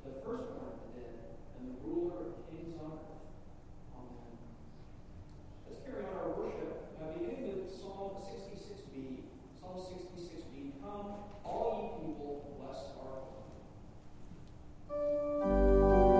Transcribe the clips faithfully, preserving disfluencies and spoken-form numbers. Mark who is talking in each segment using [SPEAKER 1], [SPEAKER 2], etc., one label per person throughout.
[SPEAKER 1] the firstborn of the dead, and the ruler of kings on earth. Amen. Let's carry on our worship, uh, beginning with Psalm sixty-six B. Psalm sixty-six B. Come, all ye people, bless our Lord.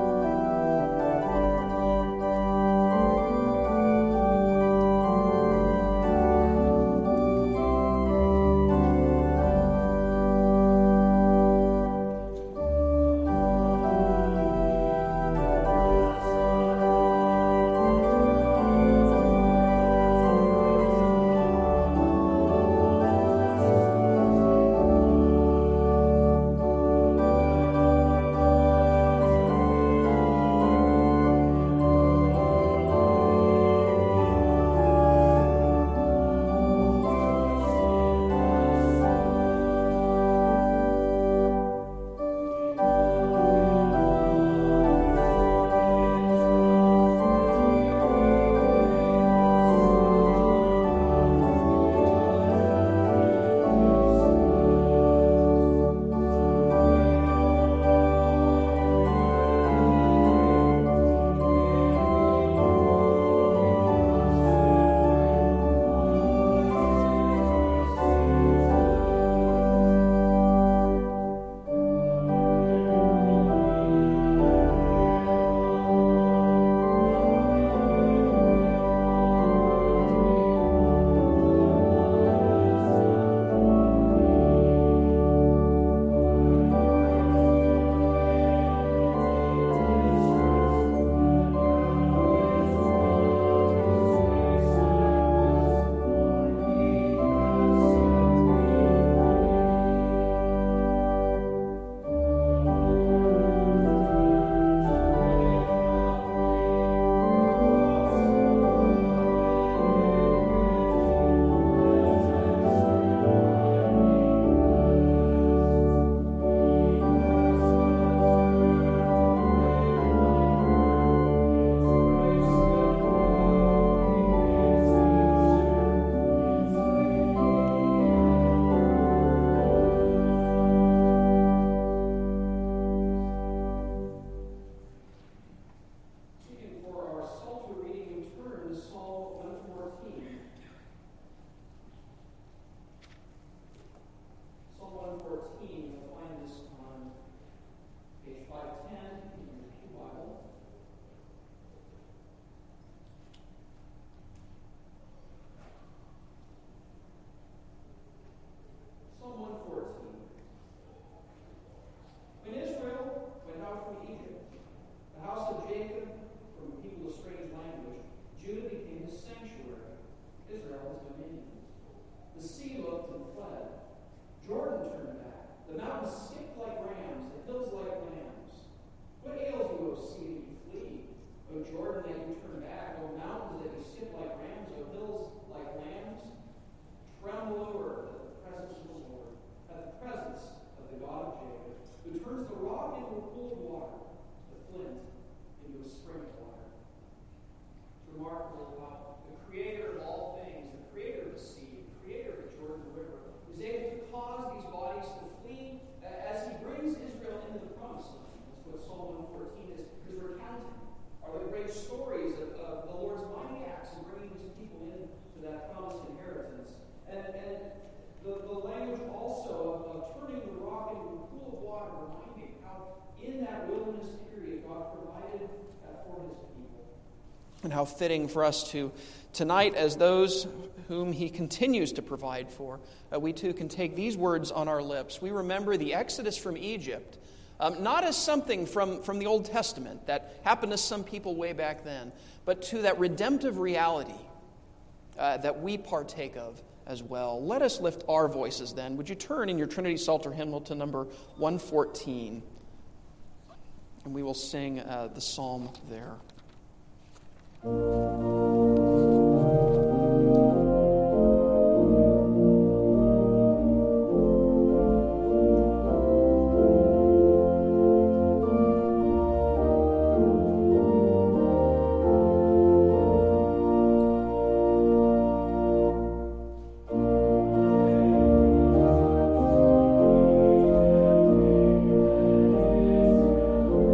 [SPEAKER 2] And how fitting for us to, tonight, as those whom he continues to provide for, uh, we too can take these words on our lips. We remember the Exodus from Egypt, um, not as something from, from the Old Testament that happened to some people way back then, but to that redemptive reality uh, that we partake of as well. Let us lift our voices then. Would you turn in your Trinity Psalter hymnal to number one fourteen? And we will sing uh, the psalm there.
[SPEAKER 3] Thank you.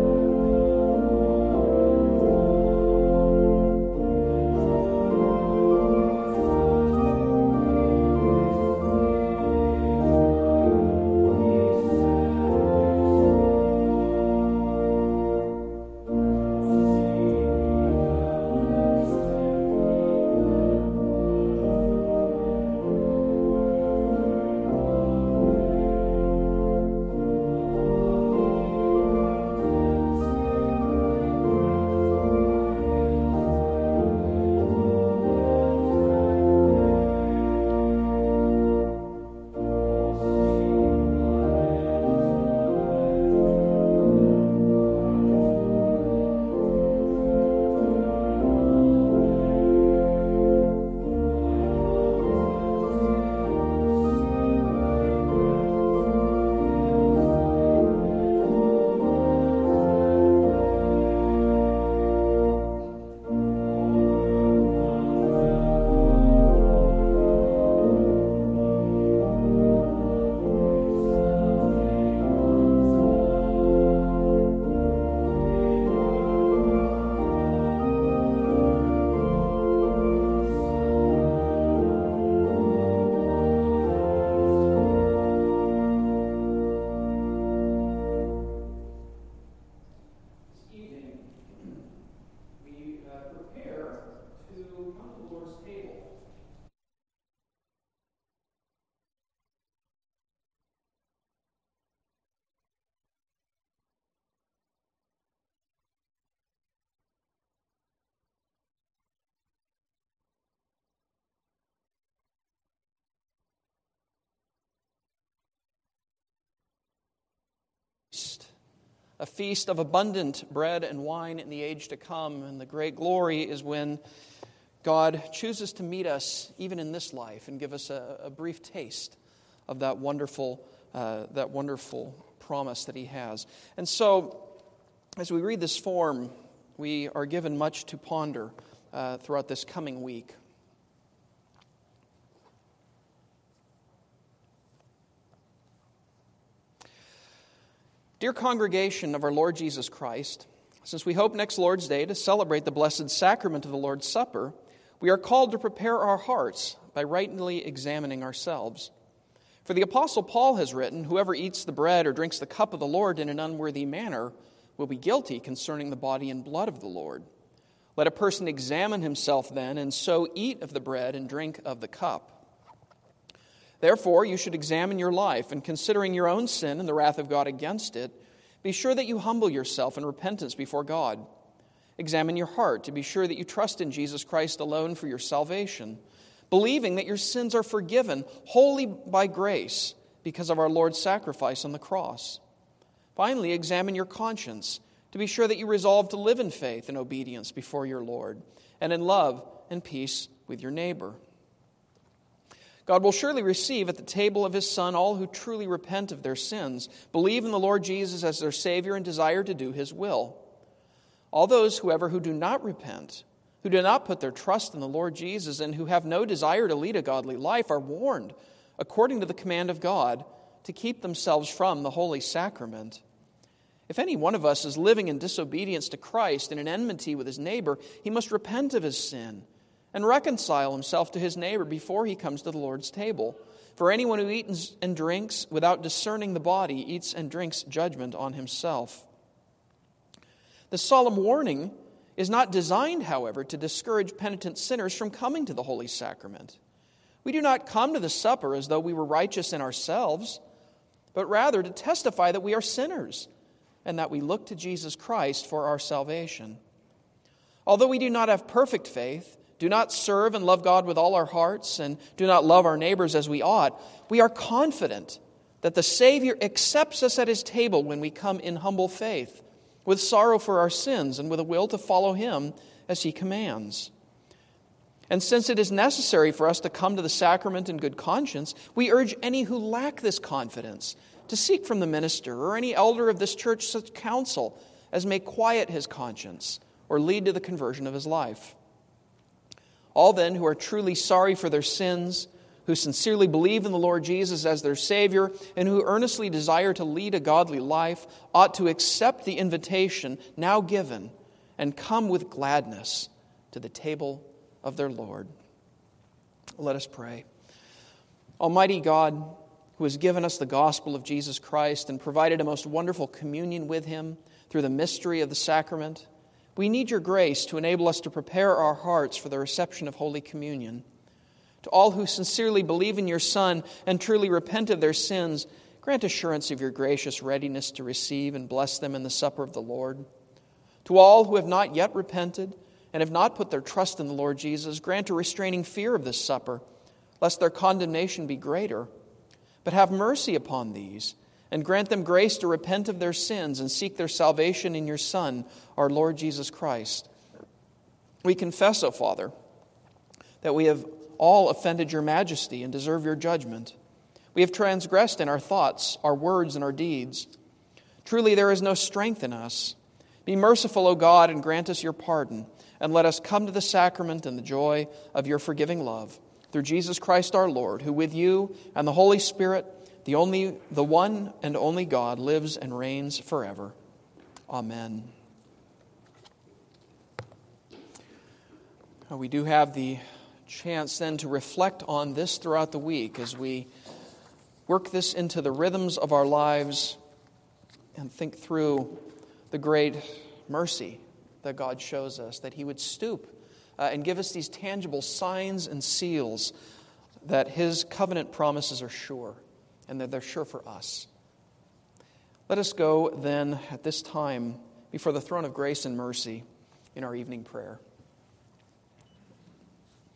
[SPEAKER 2] a feast of abundant bread and wine in the age to come. And the great glory is when God chooses to meet us even in this life and give us a, a brief taste of that wonderful, uh, that wonderful promise that he has. And so, as we read this form, we are given much to ponder uh, throughout this coming week. Dear congregation of our Lord Jesus Christ, since we hope next Lord's Day to celebrate the blessed sacrament of the Lord's Supper, we are called to prepare our hearts by rightly examining ourselves. For the Apostle Paul has written, "Whoever eats the bread or drinks the cup of the Lord in an unworthy manner will be guilty concerning the body and blood of the Lord. Let a person examine himself then, and so eat of the bread and drink of the cup. Therefore, you should examine your life, and considering your own sin and the wrath of God against it, be sure that you humble yourself in repentance before God. Examine your heart to be sure that you trust in Jesus Christ alone for your salvation, believing that your sins are forgiven wholly by grace because of our Lord's sacrifice on the cross. Finally, examine your conscience to be sure that you resolve to live in faith and obedience before your Lord, and in love and peace with your neighbor. God will surely receive at the table of his Son all who truly repent of their sins, believe in the Lord Jesus as their Savior, and desire to do his will. All those, however, who do not repent, who do not put their trust in the Lord Jesus, and who have no desire to lead a godly life, are warned, according to the command of God, to keep themselves from the holy sacrament. If any one of us is living in disobedience to Christ and in enmity with his neighbor, he must repent of his sin and reconcile himself to his neighbor before he comes to the Lord's table. For anyone who eats and drinks without discerning the body eats and drinks judgment on himself. The solemn warning is not designed, however, to discourage penitent sinners from coming to the Holy Sacrament. We do not come to the supper as though we were righteous in ourselves, but rather to testify that we are sinners and that we look to Jesus Christ for our salvation. Although we do not have perfect faith, do not serve and love God with all our hearts, and do not love our neighbors as we ought, we are confident that the Savior accepts us at his table when we come in humble faith, with sorrow for our sins and with a will to follow him as he commands. And since it is necessary for us to come to the sacrament in good conscience, we urge any who lack this confidence to seek from the minister or any elder of this church such counsel as may quiet his conscience or lead to the conversion of his life. All then who are truly sorry for their sins, who sincerely believe in the Lord Jesus as their Savior, and who earnestly desire to lead a godly life, ought to accept the invitation now given and come with gladness to the table of their Lord. Let us pray. Almighty God, who has given us the gospel of Jesus Christ and provided a most wonderful communion with him through the mystery of the sacrament, we need your grace to enable us to prepare our hearts for the reception of Holy Communion. To all who sincerely believe in your Son and truly repent of their sins, grant assurance of your gracious readiness to receive and bless them in the supper of the Lord. To all who have not yet repented and have not put their trust in the Lord Jesus, grant a restraining fear of this supper, lest their condemnation be greater. But have mercy upon these, and grant them grace to repent of their sins and seek their salvation in your Son, our Lord Jesus Christ. We confess, O Father, that we have all offended your majesty and deserve your judgment. We have transgressed in our thoughts, our words, and our deeds. Truly there is no strength in us. Be merciful, O God, and grant us your pardon, and let us come to the sacrament and the joy of your forgiving love. Through Jesus Christ our Lord, who with you and the Holy Spirit, the only, the one and only God, lives and reigns forever. Amen. We do have the chance then to reflect on this throughout the week as we work this into the rhythms of our lives and think through the great mercy that God shows us, that he would stoop uh, and give us these tangible signs and seals that his covenant promises are sure and that they're sure for us. Let us go then at this time before the throne of grace and mercy in our evening prayer.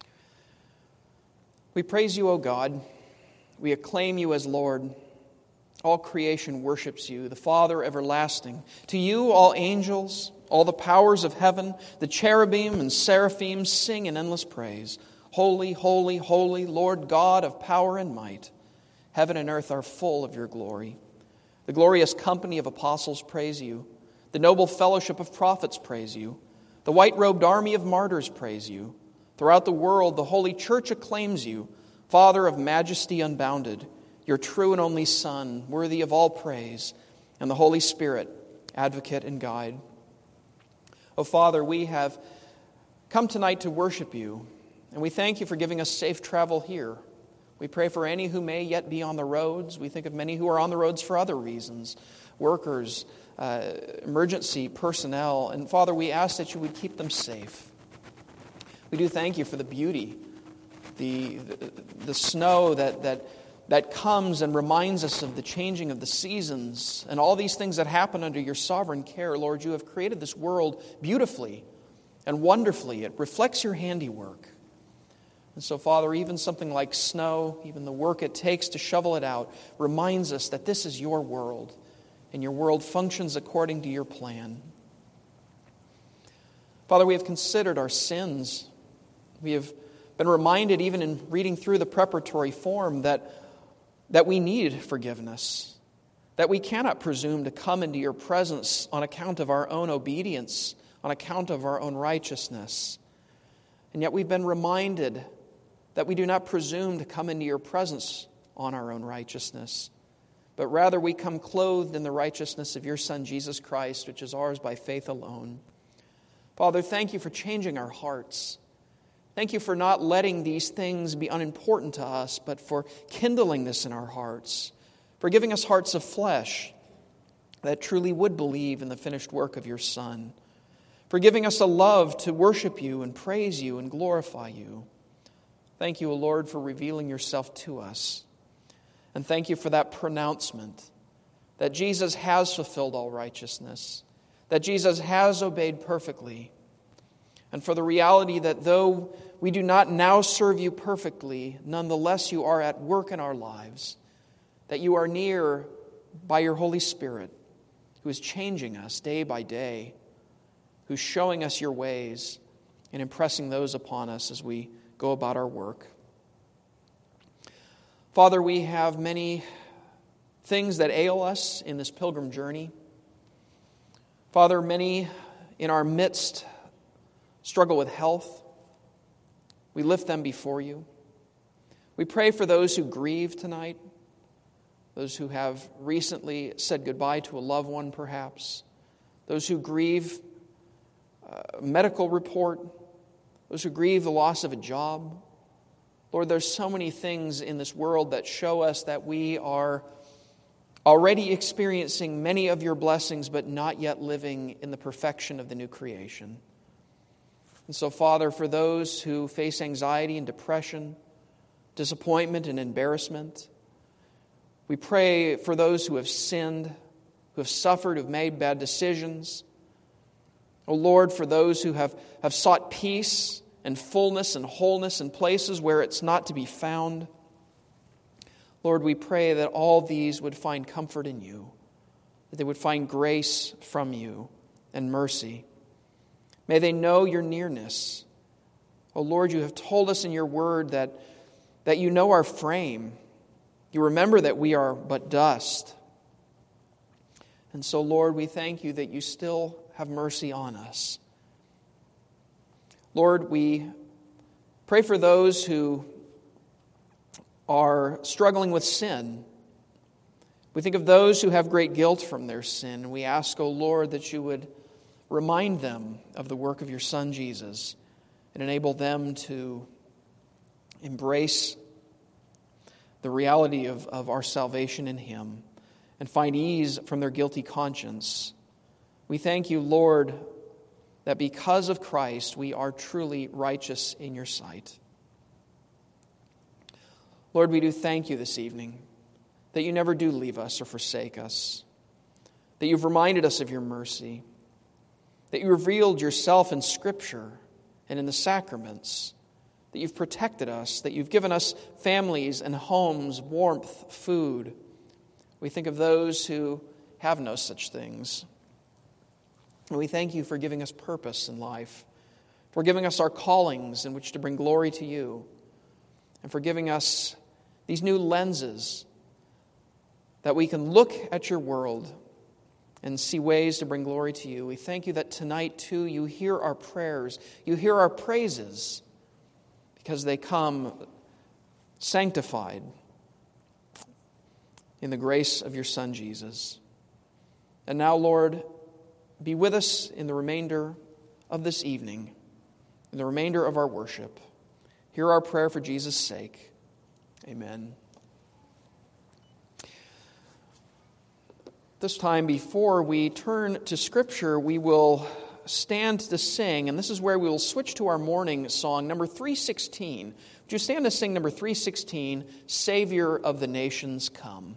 [SPEAKER 2] We praise you, O God. We acclaim you as Lord. All creation worships you, the Father everlasting. To you all angels, all the powers of heaven, the cherubim and seraphim sing in endless praise. Holy, holy, holy, Lord God of power and might. Heaven and earth are full of your glory. The glorious company of apostles praise you. The noble fellowship of prophets praise you. The white-robed army of martyrs praise you. Throughout the world, the holy church acclaims you, Father of majesty unbounded, your true and only Son, worthy of all praise, and the Holy Spirit, advocate and guide. O Father, we have come tonight to worship you, and we thank you for giving us safe travel here. We pray for any who may yet be on the roads. We think of many who are on the roads for other reasons, workers, uh, emergency personnel. And Father, we ask that you would keep them safe. We do thank you for the beauty, the, the, the snow that, that, that comes and reminds us of the changing of the seasons and all these things that happen under your sovereign care. Lord, you have created this world beautifully and wonderfully. It reflects your handiwork. And so, Father, even something like snow, even the work it takes to shovel it out, reminds us that this is your world, and your world functions according to your plan. Father, we have considered our sins. We have been reminded, even in reading through the preparatory form, that, that we need forgiveness, that we cannot presume to come into your presence on account of our own obedience, on account of our own righteousness. And yet we've been reminded that we do not presume to come into your presence on our own righteousness, but rather we come clothed in the righteousness of your Son, Jesus Christ, which is ours by faith alone. Father, thank you for changing our hearts. Thank you for not letting these things be unimportant to us, but for kindling this in our hearts, for giving us hearts of flesh that truly would believe in the finished work of your Son, for giving us a love to worship you and praise you and glorify you. Thank you, O Lord, for revealing yourself to us. And thank you for that pronouncement that Jesus has fulfilled all righteousness, that Jesus has obeyed perfectly, and for the reality that though we do not now serve you perfectly, nonetheless you are at work in our lives, that you are near by your Holy Spirit, who is changing us day by day, who's showing us your ways and impressing those upon us as we go about our work. Father, we have many things that ail us in this pilgrim journey. Father, many in our midst struggle with health. We lift them before you. We pray for those who grieve tonight, those who have recently said goodbye to a loved one perhaps, those who grieve a medical report, those who grieve the loss of a job. Lord, there's so many things in this world that show us that we are already experiencing many of your blessings, but not yet living in the perfection of the new creation. And so, Father, for those who face anxiety and depression, disappointment and embarrassment, we pray for those who have sinned, who have suffered, who have made bad decisions. O Lord, for those who have, have sought peace and fullness and wholeness in places where it's not to be found. Lord, we pray that all these would find comfort in you, that they would find grace from you and mercy. May they know your nearness. O Lord, you have told us in your word that, that you know our frame. You remember that we are but dust. And so, Lord, we thank you that you still have mercy on us. Lord, we pray for those who are struggling with sin. We think of those who have great guilt from their sin, and we ask, O Lord, that you would remind them of the work of your Son, Jesus, and enable them to embrace the reality of, of our salvation in him and find ease from their guilty conscience. We thank you, Lord, that because of Christ, we are truly righteous in your sight. Lord, we do thank you this evening that you never do leave us or forsake us, that you've reminded us of your mercy, that you revealed yourself in Scripture and in the sacraments, that you've protected us, that you've given us families and homes, warmth, food. We think of those who have no such things. And we thank you for giving us purpose in life, for giving us our callings in which to bring glory to you, and for giving us these new lenses that we can look at your world and see ways to bring glory to you. We thank you that tonight, too, you hear our prayers, you hear our praises, because they come sanctified in the grace of your Son, Jesus. And now, Lord, be with us in the remainder of this evening, in the remainder of our worship. Hear our prayer for Jesus' sake. Amen. This time, before we turn to Scripture, we will stand to sing, and this is where we will switch to our morning song, number three sixteen. Would you stand to sing number three sixteen, Savior of the Nations, Come?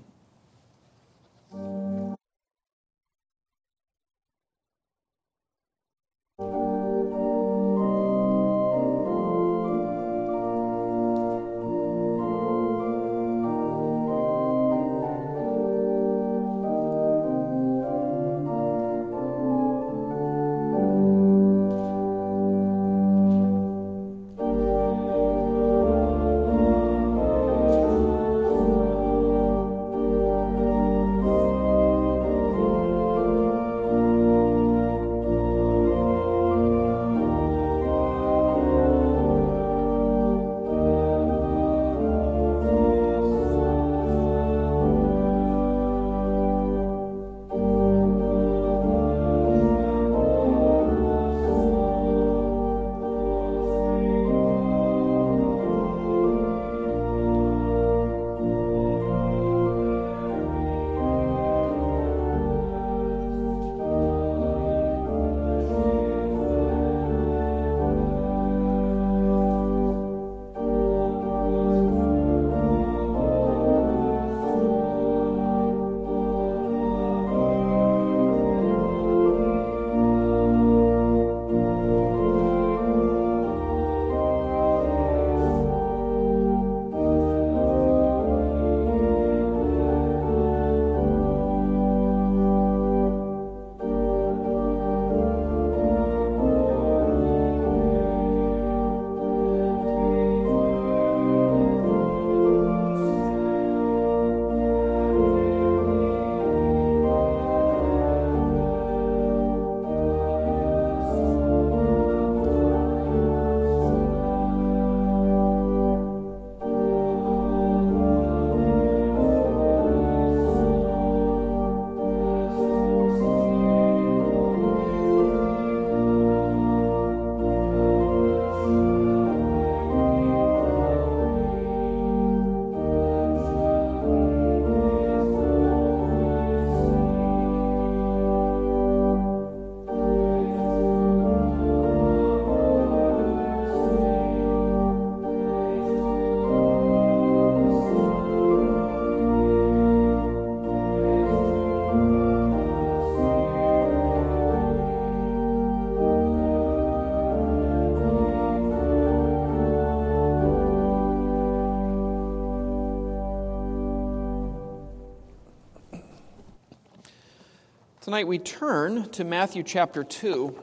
[SPEAKER 2] Tonight we turn to Matthew chapter two.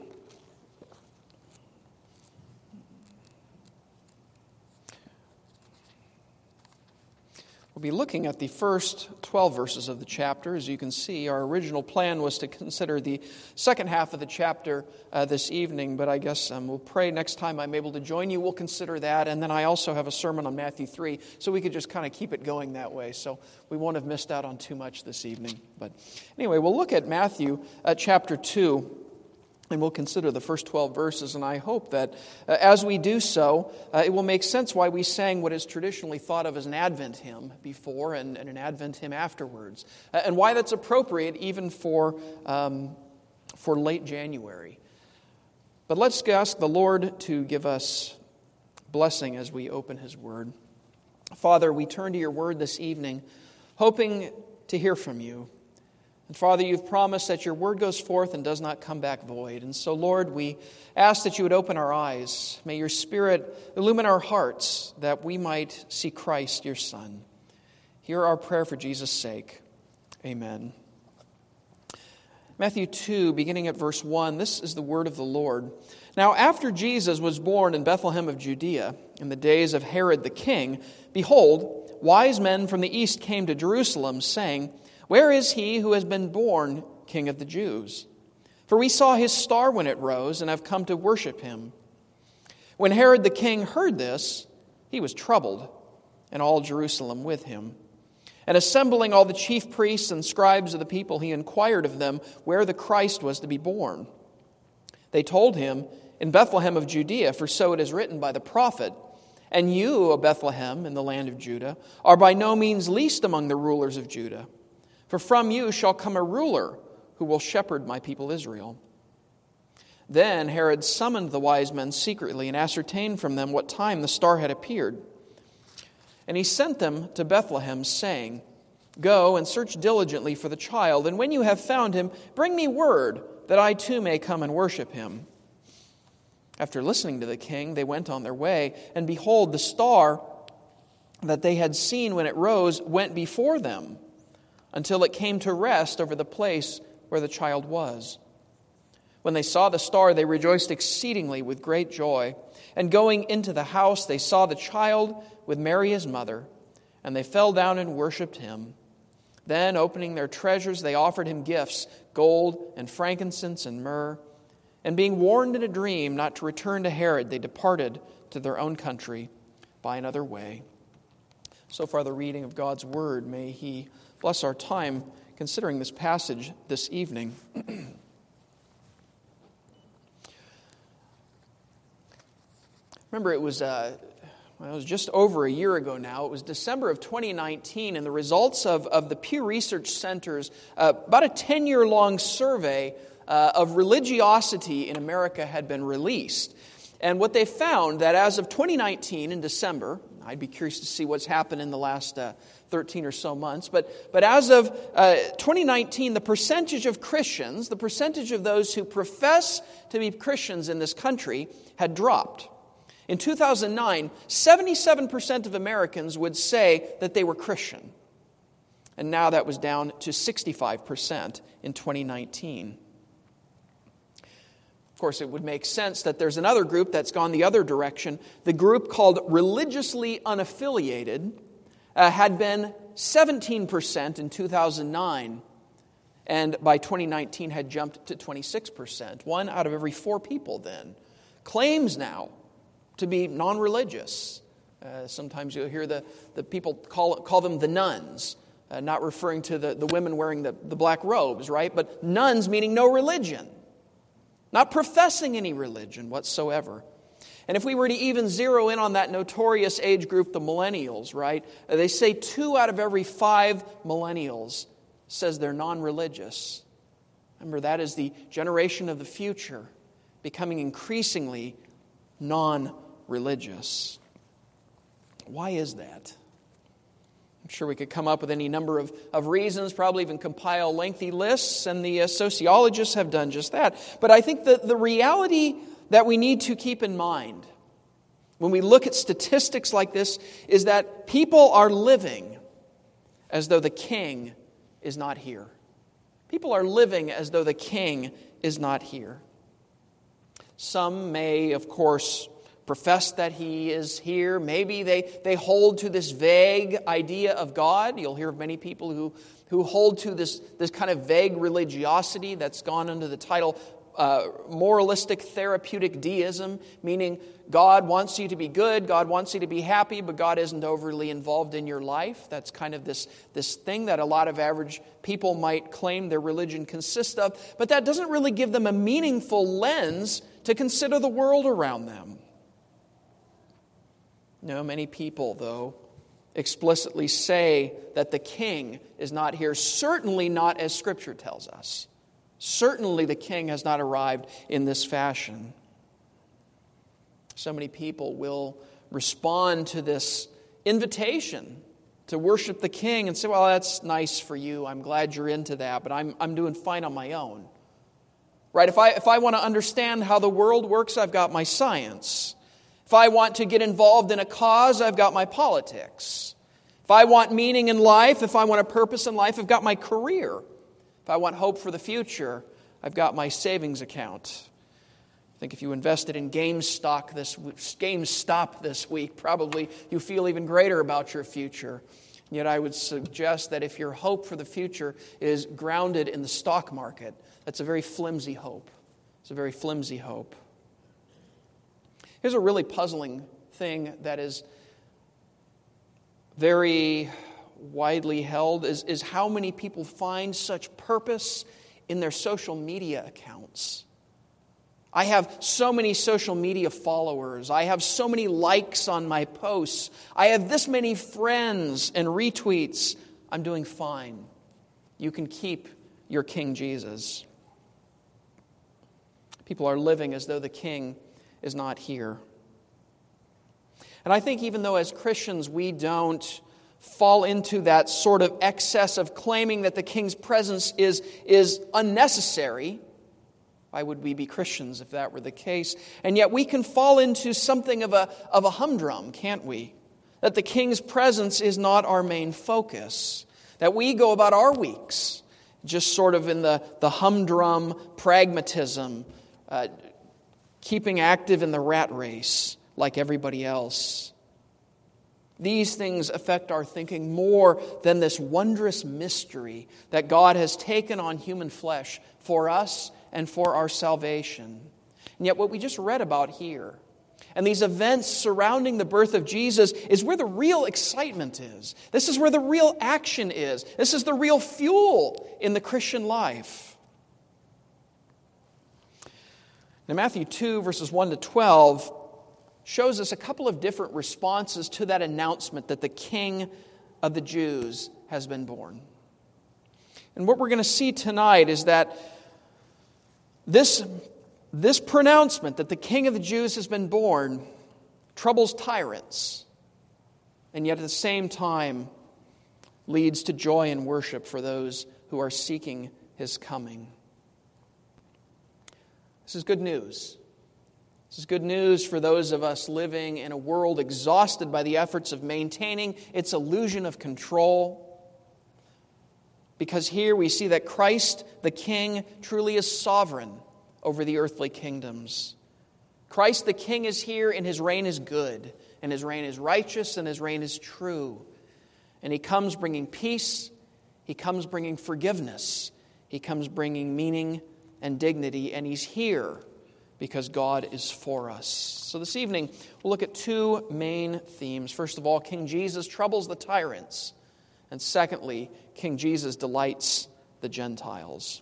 [SPEAKER 2] We'll be looking at the first twelve verses of the chapter. As you can see, our original plan was to consider the second half of the chapter uh, this evening, but I guess um, we'll pray next time I'm able to join you. We'll consider that, and then I also have a sermon on Matthew three, so we could just kind of keep it going that way, so we won't have missed out on too much this evening. But anyway, we'll look at Matthew uh, chapter two. And we'll consider the first twelve verses, and I hope that uh, as we do so, uh, it will make sense why we sang what is traditionally thought of as an Advent hymn before and, and an Advent hymn afterwards, uh, and why that's appropriate even for, um, for late January. But let's ask the Lord to give us blessing as we open His Word. Father, we turn to your Word this evening, hoping to hear from you. And Father, you've promised that your word goes forth and does not come back void. And so, Lord, we ask that you would open our eyes. May your Spirit illumine our hearts that we might see Christ, your Son. Hear our prayer for Jesus' sake. Amen. Matthew two, beginning at verse one, this is the word of the Lord. Now after Jesus was born in Bethlehem of Judea, in the days of Herod the king, behold, wise men from the east came to Jerusalem, saying, Where is he who has been born King of the Jews? For we saw his star when it rose, and have come to worship him. When Herod the king heard this, he was troubled, and all Jerusalem with him. And assembling all the chief priests and scribes of the people, he inquired of them where the Christ was to be born. They told him, In Bethlehem of Judea, for so it is written by the prophet, And you, O Bethlehem, in the land of Judah, are by no means least among the rulers of Judah. For from you shall come a ruler who will shepherd my people Israel. Then Herod summoned the wise men secretly and ascertained from them what time the star had appeared. And he sent them to Bethlehem, saying, Go and search diligently for the child, and when you have found him, bring me word, that I too may come and worship him. After listening to the king, they went on their way, and behold, the star that they had seen when it rose went before them, until it came to rest over the place where the child was. When they saw the star, they rejoiced exceedingly with great joy. And going into the house, they saw the child with Mary his mother, and they fell down and worshipped him. Then, opening their treasures, they offered him gifts, gold and frankincense and myrrh. And being warned in a dream not to return to Herod, they departed to their own country by another way. So far, the reading of God's word. May he bless our time considering this passage this evening. Remember, it was uh, well, it was just over a year ago now. It was December of twenty nineteen, and the results of, of the Pew Research Center's uh, about a ten-year-long survey uh, of religiosity in America had been released. And what they found, that as of twenty nineteen in December, I'd be curious to see what's happened in the last uh, thirteen or so months, but, but as of uh, twenty nineteen, the percentage of Christians, the percentage of those who profess to be Christians in this country had dropped. In two thousand nine, seventy-seven percent of Americans would say that they were Christian. And now that was down to sixty-five percent in twenty nineteen. Of course, it would make sense that there's another group that's gone the other direction. The group called religiously unaffiliated uh, had been seventeen percent in two thousand nine, and by twenty nineteen had jumped to twenty-six percent. One out of every four people then claims now to be non-religious. Uh, sometimes you'll hear the, the people call call them the nuns, uh, not referring to the, the women wearing the, the black robes, right? But nuns meaning no religion, not professing any religion whatsoever. And if we were to even zero in on that notorious age group, the millennials, right? Uh, they say two out of every five millennials says they're non-religious. Remember, that is the generation of the future, becoming increasingly non-religious. Why is that? I'm sure we could come up with any number of, of reasons, probably even compile lengthy lists, and the uh, sociologists have done just that. But I think that the reality that we need to keep in mind when we look at statistics like this is that people are living as though the king is not here. People are living as though the king is not here. Some may, of course, profess that he is here. Maybe they, they hold to this vague idea of God. You'll hear of many people who, who hold to this, this kind of vague religiosity that's gone under the title uh, moralistic therapeutic deism, meaning God wants you to be good, God wants you to be happy, but God isn't overly involved in your life. That's kind of this, this thing that a lot of average people might claim their religion consists of, but that doesn't really give them a meaningful lens to consider the world around them. No, many people, though, explicitly say that the king is not here, certainly not as Scripture tells us. Certainly the king has not arrived in this fashion. So many people will respond to this invitation to worship the king and say, well, that's nice for you. I'm glad you're into that, but I'm, I'm doing fine on my own. Right? If I, if I want to understand how the world works, I've got my science. If I want to get involved in a cause, I've got my politics. If If I want meaning in life, if I want a purpose in life, I've got my career. If I want hope for the future, I've got my savings account. I think if you invested in GameStop this, GameStop this week, probably you feel even greater about your future. Yet I would suggest that if your hope for the future is grounded in the stock market, that's a very flimsy hope. It's a very flimsy hope. Here's a really puzzling thing that is very widely held, is, is how many people find such purpose in their social media accounts. I have so many social media followers. I have so many likes on my posts. I have this many friends and retweets. I'm doing fine. You can keep your King Jesus. People are living as though the King is not here. And I think even though as Christians we don't fall into that sort of excess of claiming that the King's presence is, is unnecessary, why would we be Christians if that were the case? And yet we can fall into something of a, of a humdrum, can't we? That the King's presence is not our main focus. That we go about our weeks just sort of in the, the humdrum pragmatism, uh, keeping active in the rat race like everybody else. These things affect our thinking more than this wondrous mystery that God has taken on human flesh for us and for our salvation. And yet what we just read about here, and these events surrounding the birth of Jesus, is where the real excitement is. This is where the real action is. This is the real fuel in the Christian life. Now Matthew two, verses one to twelve, shows us a couple of different responses to that announcement that the King of the Jews has been born. And what we're going to see tonight is that This, this pronouncement that the King of the Jews has been born troubles tyrants, and yet at the same time leads to joy and worship for those who are seeking His coming. This is good news. This is good news for those of us living in a world exhausted by the efforts of maintaining its illusion of control. Because here we see that Christ, the King, truly is sovereign over the earthly kingdoms. Christ, the King, is here, and His reign is good, and His reign is righteous, and His reign is true. And He comes bringing peace, He comes bringing forgiveness, He comes bringing meaning and dignity, and He's here because God is for us. So this evening, we'll look at two main themes. First of all, King Jesus troubles the tyrants. And secondly, King Jesus delights the Gentiles.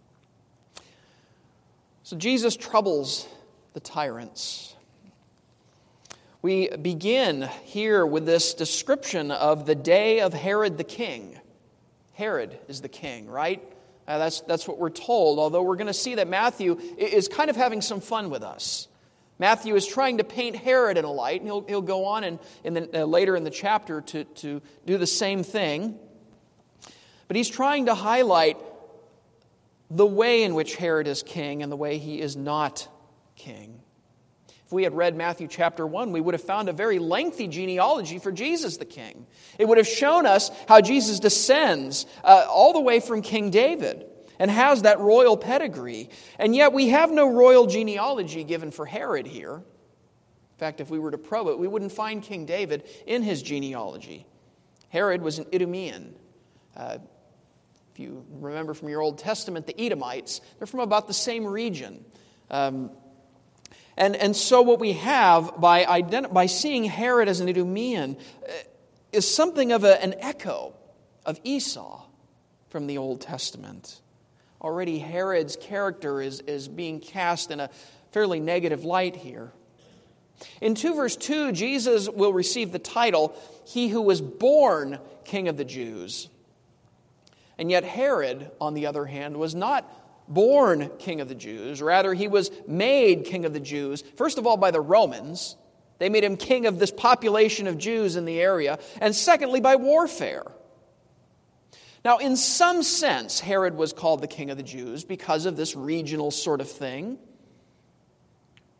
[SPEAKER 2] So Jesus troubles the tyrants. We begin here with this description of the day of Herod the king. Herod is the king, right? Uh, that's, that's what we're told, although we're going to see that Matthew is kind of having some fun with us. Matthew is trying to paint Herod in a light, and he'll, he'll go on in, in the, uh, later in the chapter to, to do the same thing. But he's trying to highlight the way in which Herod is king and the way he is not king. If we had read Matthew chapter one, we would have found a very lengthy genealogy for Jesus the king. It would have shown us how Jesus descends uh, all the way from King David and has that royal pedigree. And yet we have no royal genealogy given for Herod here. In fact, if we were to probe it, we wouldn't find King David in his genealogy. Herod was an Idumean. Uh, if you remember from your Old Testament, the Edomites, they're from about the same region. Um, and, and so what we have by, identi- by seeing Herod as an Idumean uh, is something of a, an echo of Esau from the Old Testament. Already Herod's character is, is being cast in a fairly negative light here. In two verse two, Jesus will receive the title, He who was born King of the Jews. And yet Herod, on the other hand, was not born King of the Jews. Rather, he was made King of the Jews, first of all by the Romans. They made him king of this population of Jews in the area. And secondly, by warfare. Now, in some sense, Herod was called the King of the Jews because of this regional sort of thing.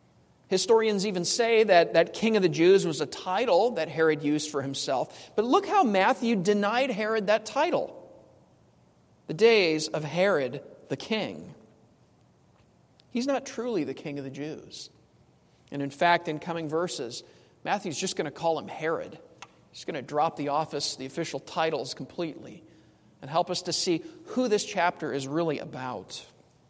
[SPEAKER 2] Historians even say that, that King of the Jews was a title that Herod used for himself. But look how Matthew denied Herod that title. The days of Herod the king. He's not truly the King of the Jews. And in fact, in coming verses, Matthew's just going to call him Herod. He's going to drop the office, the official titles completely, and help us to see who this chapter is really about.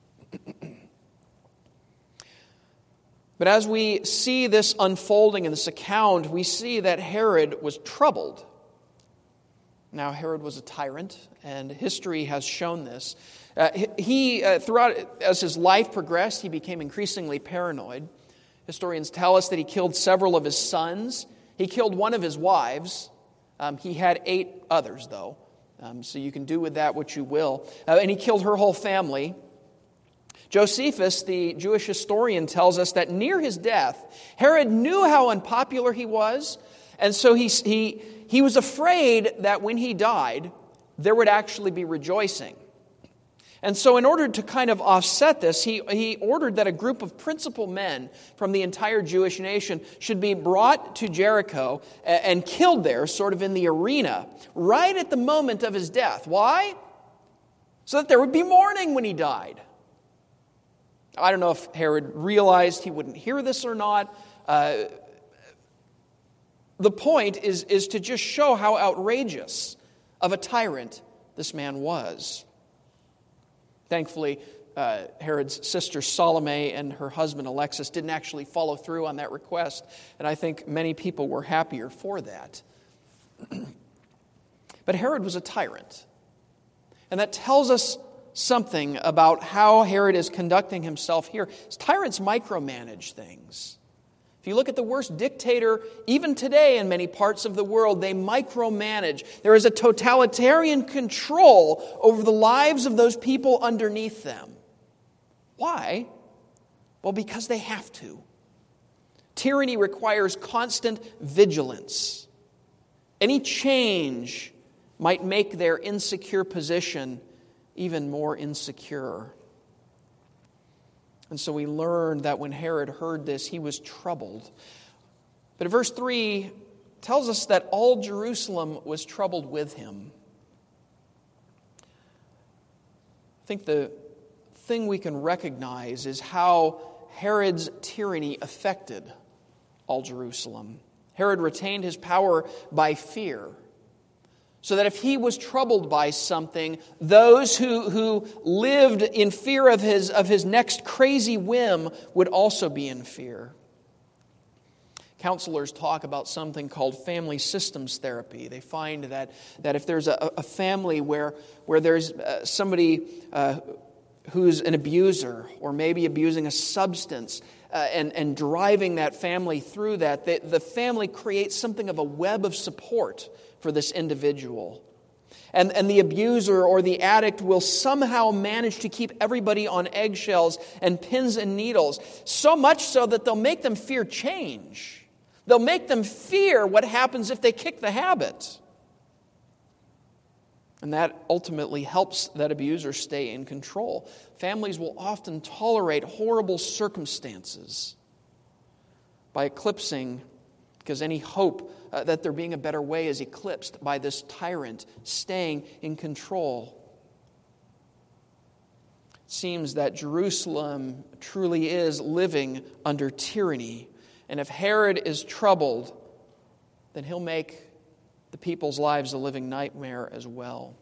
[SPEAKER 2] But as we see this unfolding in this account, we see that Herod was troubled. Now, Herod was a tyrant, and history has shown this. Uh, he, uh, throughout, as his life progressed, he became increasingly paranoid. Historians tell us that he killed several of his sons. He killed one of his wives. Um, he had eight others, though. Um, so you can do with that what you will. Uh, and he killed her whole family. Josephus, the Jewish historian, tells us that near his death, Herod knew how unpopular he was, and so he, he, he was afraid that when he died, there would actually be rejoicing. And so in order to kind of offset this, he, he ordered that a group of principal men from the entire Jewish nation should be brought to Jericho and killed there, sort of in the arena, right at the moment of his death. Why? So that there would be mourning when he died. I don't know if Herod realized he wouldn't hear this or not. Uh, the point is, is to just show how outrageous of a tyrant this man was. Thankfully, uh, Herod's sister Salome and her husband Alexis didn't actually follow through on that request, and I think many people were happier for that. But Herod was a tyrant, and that tells us something about how Herod is conducting himself here. Tyrants micromanage things. If you look at the worst dictator, even today in many parts of the world, they micromanage. There is a totalitarian control over the lives of those people underneath them. Why? Well, because they have to. Tyranny requires constant vigilance. Any change might make their insecure position even more insecure. And so we learn that when Herod heard this, he was troubled. But verse three tells us that all Jerusalem was troubled with him. I think the thing we can recognize is how Herod's tyranny affected all Jerusalem. Herod retained his power by fear. So that if he was troubled by something, those who, who lived in fear of his, of his next crazy whim would also be in fear. Counselors talk about something called family systems therapy. They find that, that if there's a, a family where, where there's uh, somebody uh, who's an abuser or maybe abusing a substance uh, and, and driving that family through that, the, the family creates something of a web of support for this individual. And, and the abuser or the addict will somehow manage to keep everybody on eggshells and pins and needles, so much so that they'll make them fear change. They'll make them fear what happens if they kick the habit. And that ultimately helps that abuser stay in control. Families will often tolerate horrible circumstances by eclipsing, because any hope uh, that there being a better way is eclipsed by this tyrant staying in control. It seems that Jerusalem truly is living under tyranny. And if Herod is troubled, then he'll make the people's lives a living nightmare as well.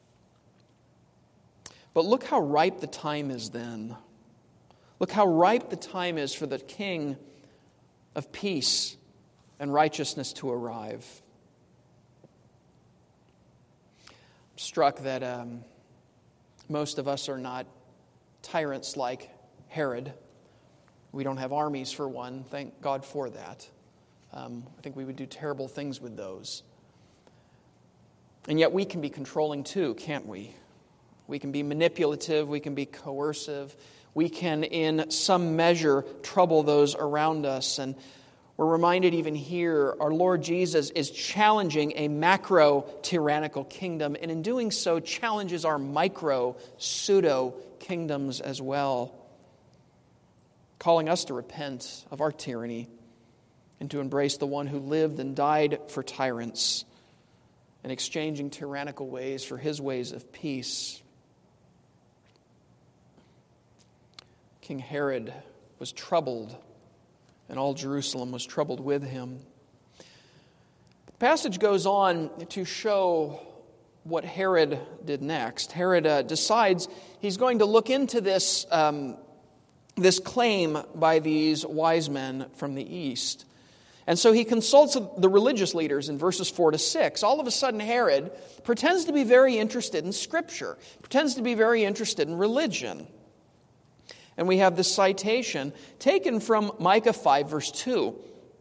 [SPEAKER 2] But look how ripe the time is then. Look how ripe the time is for the King of peace and righteousness to arrive. I'm struck that um, most of us are not tyrants like Herod. We don't have armies for one. Thank God for that. Um, I think we would do terrible things with those. And yet we can be controlling too, can't we? We can be manipulative, we can be coercive, we can in some measure trouble those around us. And we're reminded even here, our Lord Jesus is challenging a macro-tyrannical kingdom, and in doing so challenges our micro-pseudo-kingdoms as well. calling us to repent of our tyranny and to embrace the one who lived and died for tyrants, and exchanging tyrannical ways for his ways of peace. King Herod was troubled, and all Jerusalem was troubled with him. The passage goes on to show what Herod did next. Herod uh, decides he's going to look into this, um, this claim by these wise men from the east. And so he consults the religious leaders in verses four to six. All of a sudden, Herod pretends to be very interested in Scripture, pretends to be very interested in religion. And we have this citation taken from Micah five, verse two.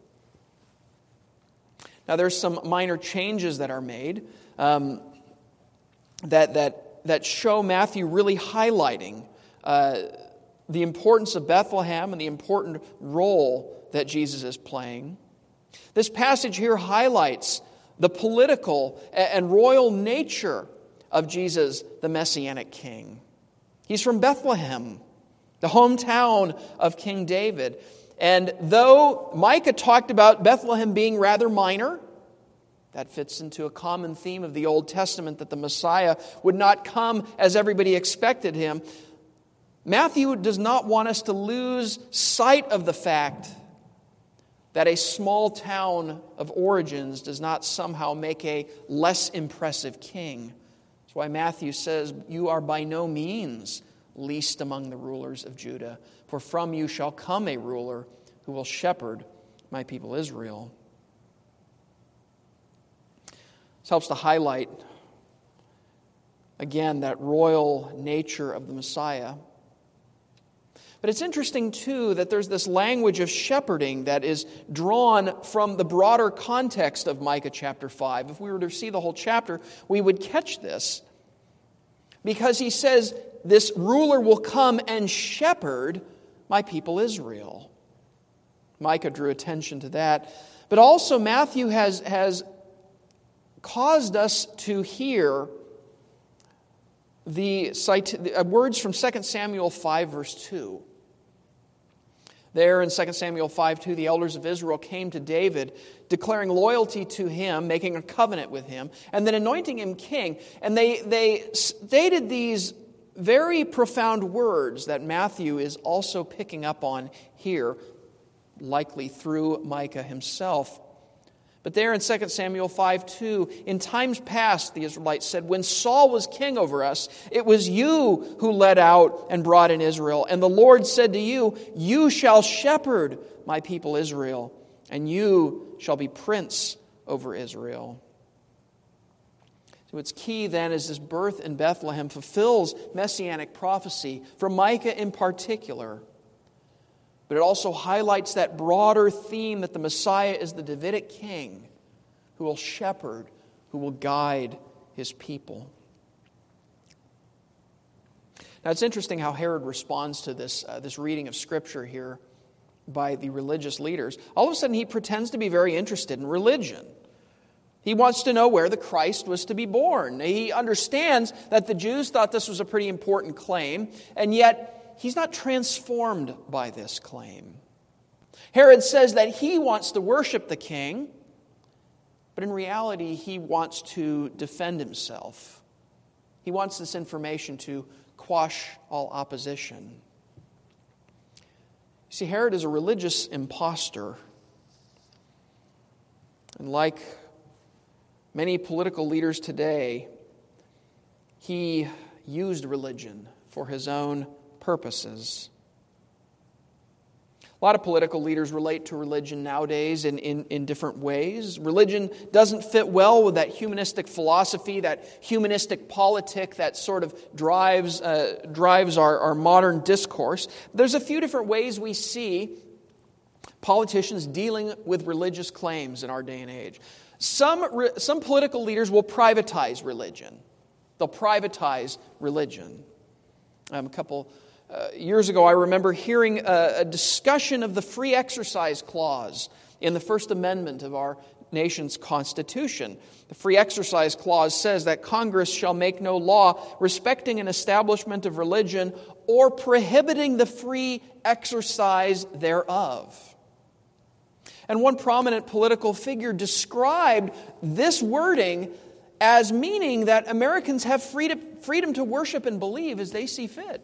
[SPEAKER 2] Now, there's some minor changes that are made um, that, that, that show Matthew really highlighting uh, the importance of Bethlehem and the important role that Jesus is playing. This passage here highlights the political and royal nature of Jesus, the Messianic King. He's from Bethlehem, the hometown of King David. And though Micah talked about Bethlehem being rather minor, that fits into a common theme of the Old Testament, that the Messiah would not come as everybody expected him, Matthew does not want us to lose sight of the fact that a small town of origins does not somehow make a less impressive king. That's why Matthew says, "You are by no means least among the rulers of Judah, for from you shall come a ruler who will shepherd my people Israel." This helps to highlight, again, that royal nature of the Messiah. But it's interesting, too, that there's this language of shepherding that is drawn from the broader context of Micah chapter five. If we were to see the whole chapter, we would catch this. Because he says, this ruler will come and shepherd my people Israel. Micah drew attention to that. But also Matthew has, has caused us to hear the, the words from Second Samuel five, verse two. There in Second Samuel five two, the elders of Israel came to David, declaring loyalty to him, making a covenant with him, and then anointing him king. And they, they stated these very profound words that Matthew is also picking up on here, likely through Micah himself. But there in Second Samuel five two, in times past, the Israelites said, when Saul was king over us, it was you who led out and brought in Israel. And the Lord said to you, you shall shepherd my people Israel, and you shall be prince over Israel. So what's key then is this birth in Bethlehem fulfills messianic prophecy from Micah in particular. But it also highlights that broader theme that the Messiah is the Davidic king who will shepherd, who will guide his people. Now it's interesting how Herod responds to this, uh, this reading of Scripture here by the religious leaders. All of a sudden he pretends to be very interested in religion. He wants to know where the Christ was to be born. He understands that the Jews thought this was a pretty important claim, and yet he's not transformed by this claim. Herod says that he wants to worship the king, but in reality, he wants to defend himself. He wants this information to quash all opposition. You see, Herod is a religious impostor. And like many political leaders today, he used religion for his own purposes. A lot of political leaders relate to religion nowadays in, in, in different ways. Religion doesn't fit well with that humanistic philosophy, that humanistic politic that sort of drives, uh, drives our, our modern discourse. There's a few different ways we see politicians dealing with religious claims in our day and age. Some, some political leaders will privatize religion. They'll privatize religion. Um, a couple uh, years ago, I remember hearing a, a discussion of the free exercise clause in the First Amendment of our nation's constitution. The Free Exercise Clause says that Congress shall make no law respecting an establishment of religion or prohibiting the free exercise thereof. And one prominent political figure described this wording as meaning that Americans have freedom, freedom to worship and believe as they see fit.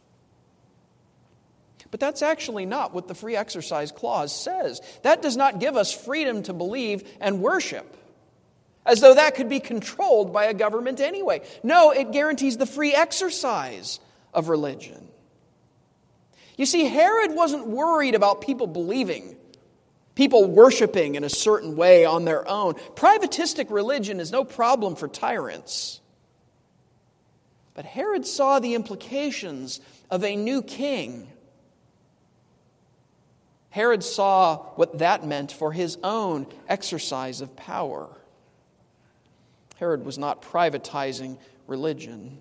[SPEAKER 2] But that's actually not what the Free Exercise Clause says. That does not give us freedom to believe and worship, as though that could be controlled by a government anyway. No, it guarantees the free exercise of religion. You see, Herod wasn't worried about people believing, people worshiping in a certain way on their own. Privatistic religion is no problem for tyrants. But Herod saw the implications of a new king. Herod saw what that meant for his own exercise of power. Herod was not privatizing religion.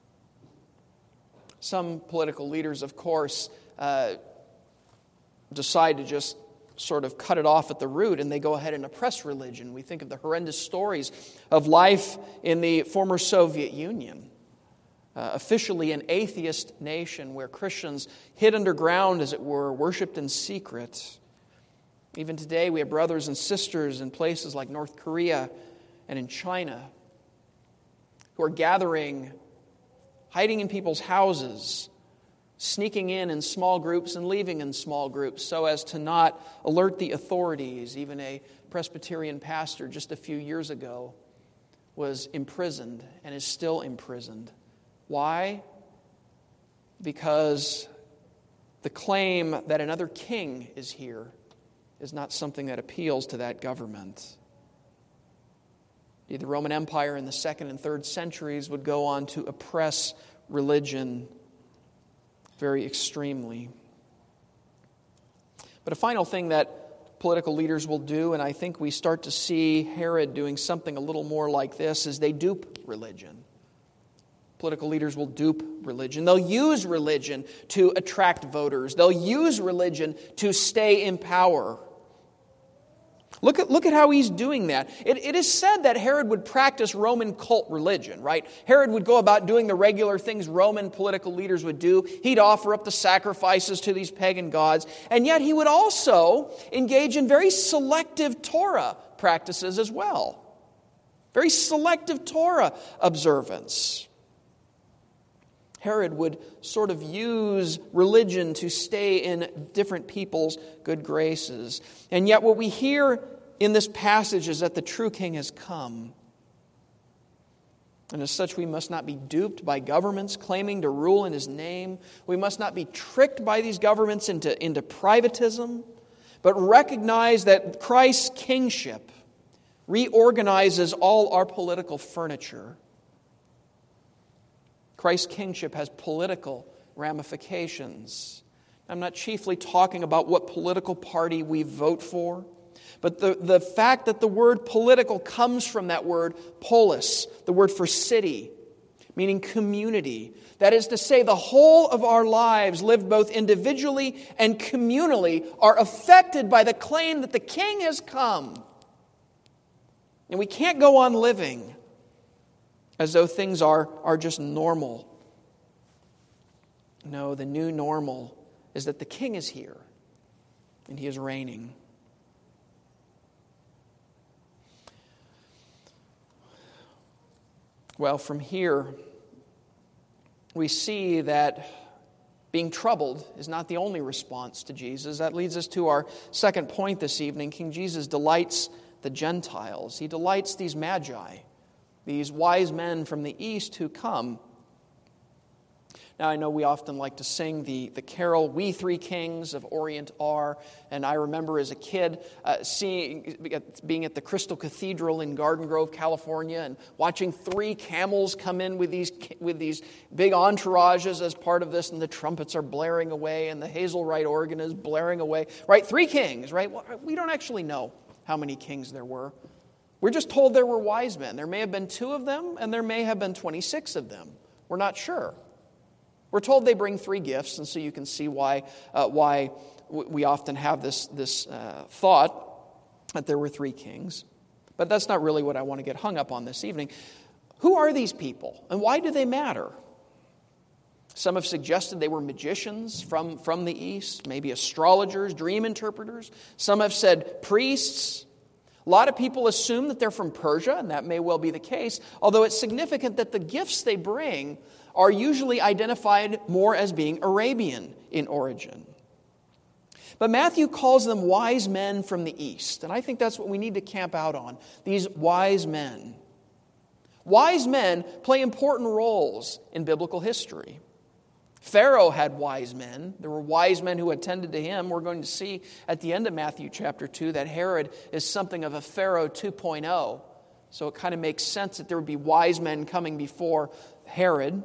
[SPEAKER 2] Some political leaders, of course, uh, decide to just sort of cut it off at the root, and they go ahead and oppress religion. We think of the horrendous stories of life in the former Soviet Union. Uh, officially an atheist nation where Christians hid underground, as it were, worshipped in secret. Even today, we have brothers and sisters in places like North Korea and in China who are gathering, hiding in people's houses, sneaking in in small groups and leaving in small groups so as to not alert the authorities. Even a Presbyterian pastor just a few years ago was imprisoned and is still imprisoned. Why? Because the claim that another king is here is not something that appeals to that government. The Roman Empire in the second and third centuries would go on to oppress religion very extremely. But a final thing that political leaders will do, and I think we start to see Herod doing something a little more like this, is they dupe religion. Political leaders will dupe religion. They'll use religion to attract voters. They'll use religion to stay in power. Look at, look at how he's doing that. It, it is said that Herod would practice Roman cult religion, right? Herod would go about doing the regular things Roman political leaders would do. He'd offer up the sacrifices to these pagan gods. And yet he would also engage in very selective Torah practices as well. Very selective Torah observance. Herod would sort of use religion to stay in different people's good graces. And yet what we hear in this passage is that the true king has come. And as such, we must not be duped by governments claiming to rule in his name. We must not be tricked by these governments into, into privatism, but recognize that Christ's kingship reorganizes all our political furniture. Christ's kingship has political ramifications. I'm not chiefly talking about what political party we vote for, but the, the fact that the word political comes from that word polis, the word for city, meaning community. That is to say, the whole of our lives, lived both individually and communally, are affected by the claim that the king has come. And we can't go on living as though things are, are just normal. No, the new normal is that the king is here and he is reigning. Well, from here, we see that being troubled is not the only response to Jesus. That leads us to our second point this evening. King Jesus delights the Gentiles. He delights these magi, these wise men from the east who come. Now, I know we often like to sing the, the carol, We Three Kings of Orient Are, and I remember as a kid uh, seeing, being at the Crystal Cathedral in Garden Grove, California, and watching three camels come in with these, with these big entourages as part of this, and the trumpets are blaring away, and the Hazelrite organ is blaring away. Right, three kings, right? Well, we don't actually know how many kings there were. We're just told there were wise men. There may have been two of them, and there may have been twenty-six of them. We're not sure. We're told they bring three gifts, and so you can see why uh, why we often have this, this uh, thought that there were three kings. But that's not really what I want to get hung up on this evening. Who are these people, and why do they matter? Some have suggested they were magicians from, from the East, maybe astrologers, dream interpreters. Some have said priests. A lot of people assume that they're from Persia, and that may well be the case, although it's significant that the gifts they bring are usually identified more as being Arabian in origin. But Matthew calls them wise men from the East, and I think that's what we need to camp out on, these wise men. Wise men play important roles in biblical history. Pharaoh had wise men. There were wise men who attended to him. We're going to see at the end of Matthew chapter two that Herod is something of a Pharaoh two point oh. So it kind of makes sense that there would be wise men coming before Herod.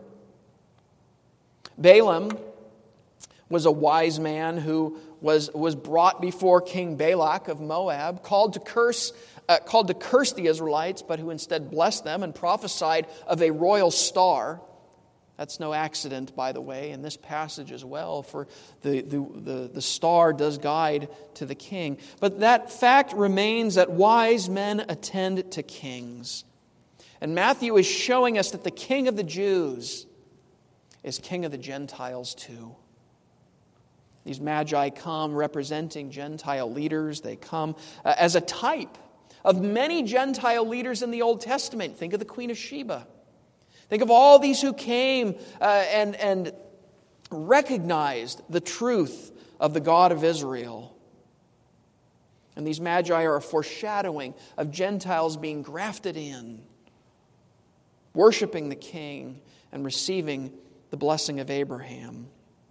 [SPEAKER 2] Balaam was a wise man who was, was brought before King Balak of Moab, called to curse uh, called to curse the Israelites, but who instead blessed them and prophesied of a royal star. That's no accident, by the way, in this passage as well, for the, the, the, the star does guide to the king. But that fact remains that wise men attend to kings. And Matthew is showing us that the King of the Jews is King of the Gentiles too. These magi come representing Gentile leaders. They come uh, as a type of many Gentile leaders in the Old Testament. Think of the Queen of Sheba. Think of all these who came uh, and, and recognized the truth of the God of Israel. And these magi are a foreshadowing of Gentiles being grafted in, worshiping the King and receiving the blessing of Abraham.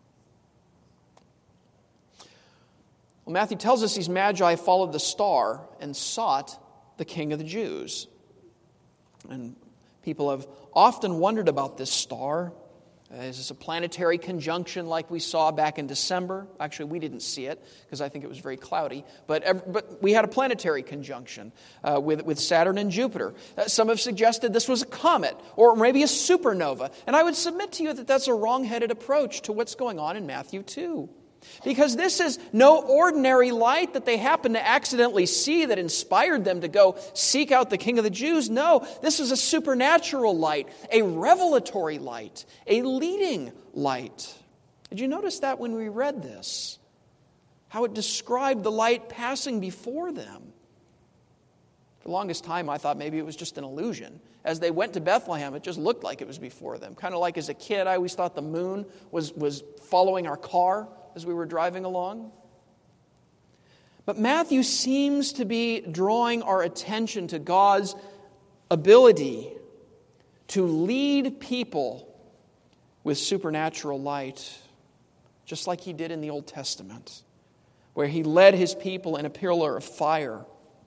[SPEAKER 2] Well, Matthew tells us these magi followed the star and sought the King of the Jews. And people have often wondered about this star. Uh, is this a planetary conjunction like we saw back in December? Actually, we didn't see it because I think it was very cloudy. But, every, but we had a planetary conjunction uh, with, with Saturn and Jupiter. Uh, some have suggested this was a comet or maybe a supernova. And I would submit to you that that's a wrong-headed approach to what's going on in Matthew two. Because this is no ordinary light that they happened to accidentally see that inspired them to go seek out the King of the Jews. No, this is a supernatural light, a revelatory light, a leading light. Did you notice that when we read this? How it described the light passing before them. For the longest time, I thought maybe it was just an illusion. As they went to Bethlehem, it just looked like it was before them. Kind of like as a kid, I always thought the moon was, was following our car as we were driving along. But Matthew seems to be drawing our attention to God's ability to lead people with supernatural light, just like he did in the Old Testament, where he led his people in a pillar of fire.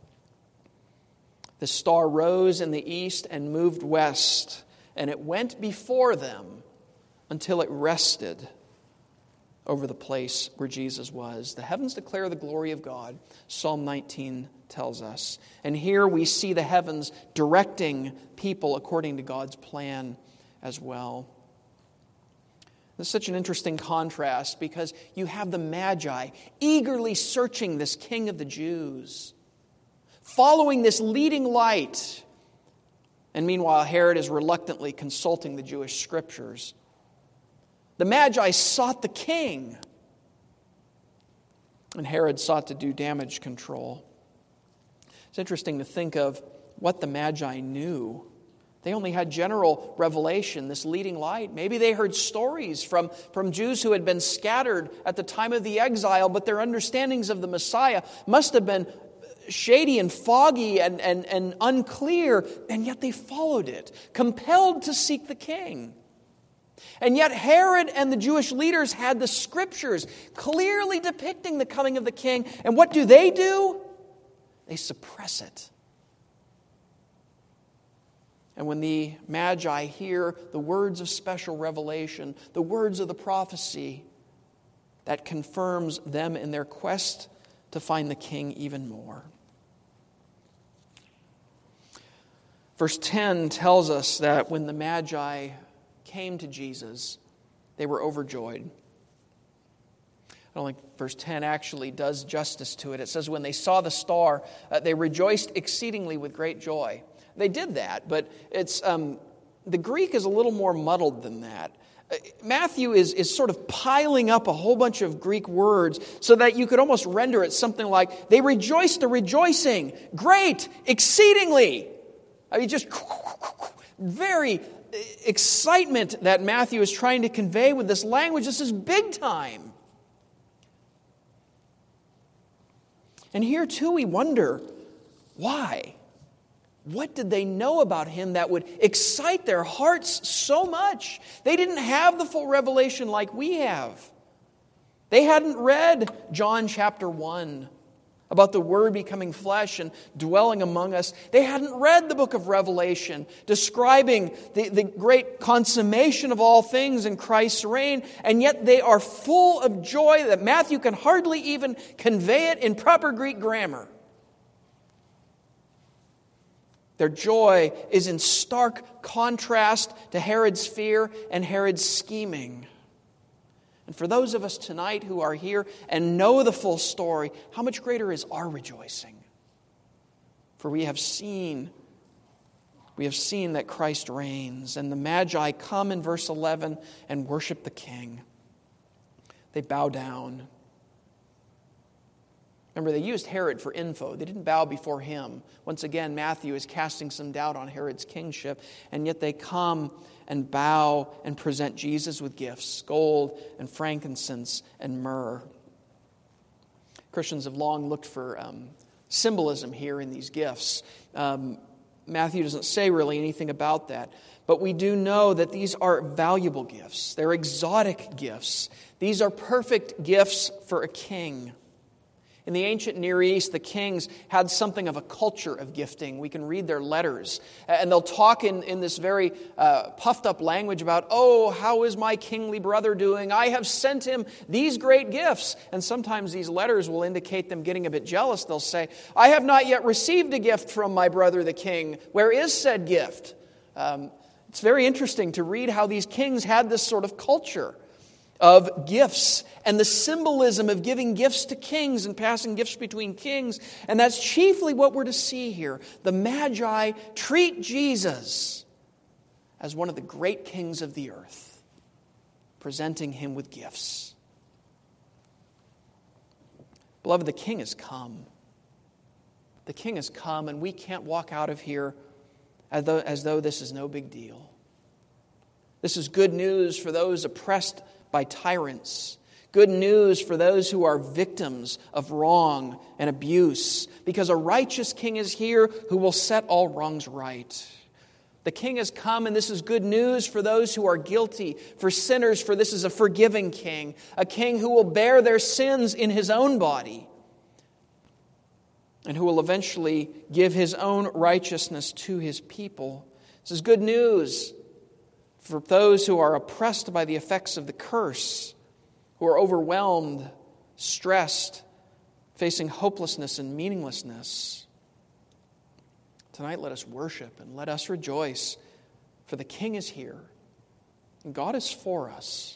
[SPEAKER 2] The star rose in the east and moved west, and it went before them until it rested over the place where Jesus was. The heavens declare the glory of God, Psalm nineteen tells us. And here we see the heavens directing people according to God's plan as well. This is such an interesting contrast because you have the Magi eagerly searching this King of the Jews, following this leading light. And meanwhile, Herod is reluctantly consulting the Jewish scriptures. The Magi sought the king, and Herod sought to do damage control. It's interesting to think of what the Magi knew. They only had general revelation, this leading light. Maybe they heard stories from, from Jews who had been scattered at the time of the exile, but their understandings of the Messiah must have been shady and foggy and, and, and unclear, and yet they followed it, compelled to seek the king. And yet Herod and the Jewish leaders had the scriptures clearly depicting the coming of the king. And what do they do? They suppress it. And when the Magi hear the words of special revelation, the words of the prophecy, that confirms them in their quest to find the king even more. Verse ten tells us that when the Magi came to Jesus, they were overjoyed. I don't think verse ten actually does justice to it. It says, when they saw the star, uh, they rejoiced exceedingly with great joy. They did that, but it's um, the Greek is a little more muddled than that. Uh, Matthew is, is sort of piling up a whole bunch of Greek words so that you could almost render it something like, they rejoiced a rejoicing, great, exceedingly. I mean, just very excitement that Matthew is trying to convey with this language. This is big time. And here too we wonder, why? What did they know about him that would excite their hearts so much? They didn't have the full revelation like we have. They hadn't read John chapter one about the Word becoming flesh and dwelling among us. They hadn't read the book of Revelation describing the, the great consummation of all things in Christ's reign, and yet they are full of joy that Matthew can hardly even convey it in proper Greek grammar. Their joy is in stark contrast to Herod's fear and Herod's scheming. And for those of us tonight who are here and know the full story, how much greater is our rejoicing? For we have seen, we have seen that Christ reigns, and the Magi come in verse eleven and worship the King. They bow down. Remember, they used Herod for info. They didn't bow before him. Once again, Matthew is casting some doubt on Herod's kingship, and yet they come and bow and present Jesus with gifts, gold and frankincense and myrrh. Christians have long looked for um, symbolism here in these gifts. Um, Matthew doesn't say really anything about that, but we do know that these are valuable gifts. They're exotic gifts. These are perfect gifts for a king. In the ancient Near East, the kings had something of a culture of gifting. We can read their letters. And they'll talk in, in this very uh, puffed up language about, oh, how is my kingly brother doing? I have sent him these great gifts. And sometimes these letters will indicate them getting a bit jealous. They'll say, I have not yet received a gift from my brother the king. Where is said gift? Um, it's very interesting to read how these kings had this sort of culture of gifts and the symbolism of giving gifts to kings and passing gifts between kings. And that's chiefly what we're to see here. The Magi treat Jesus as one of the great kings of the earth, presenting him with gifts. Beloved, the King has come. The King has come, and we can't walk out of here as though, as though this is no big deal. This is good news for those oppressed by tyrants. Good news for those who are victims of wrong and abuse, because a righteous king is here who will set all wrongs right. The King has come, and this is good news for those who are guilty, for sinners, for this is a forgiving king, a king who will bear their sins in his own body, and who will eventually give his own righteousness to his people. This is good news for those who are oppressed by the effects of the curse, who are overwhelmed, stressed, facing hopelessness and meaninglessness. Tonight, let us worship and let us rejoice, for the King is here, and God is for us.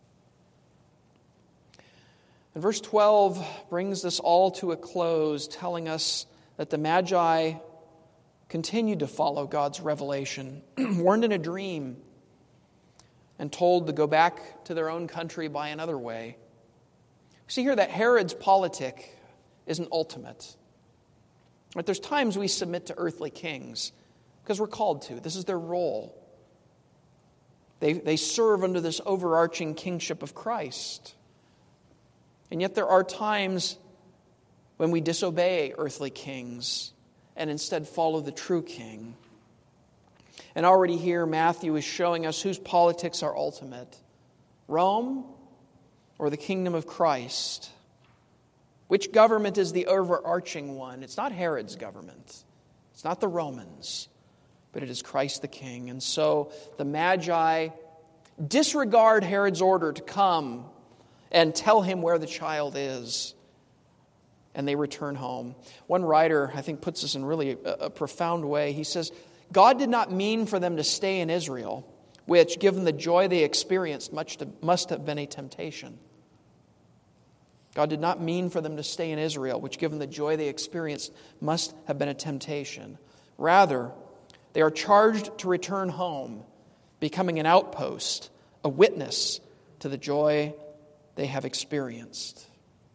[SPEAKER 2] And verse twelve brings this all to a close, telling us that the Magi continued to follow God's revelation, warned in a dream, and told to go back to their own country by another way. See here that Herod's politic isn't ultimate. Right? There's times we submit to earthly kings because we're called to. This is their role. They, they serve under this overarching kingship of Christ. And yet there are times when we disobey earthly kings and instead follow the true king. And already here, Matthew is showing us whose politics are ultimate. Rome or the kingdom of Christ? Which government is the overarching one? It's not Herod's government. It's not the Romans. But it is Christ the King. And so the Magi disregard Herod's order to come and tell him where the child is. And they return home. One writer, I think, puts this in really a, a profound way. He says, God did not mean for them to stay in Israel, which, given the joy they experienced, much to, must have been a temptation. God did not mean for them to stay in Israel, which, given the joy they experienced, must have been a temptation. Rather, they are charged to return home, becoming an outpost, a witness to the joy they have experienced.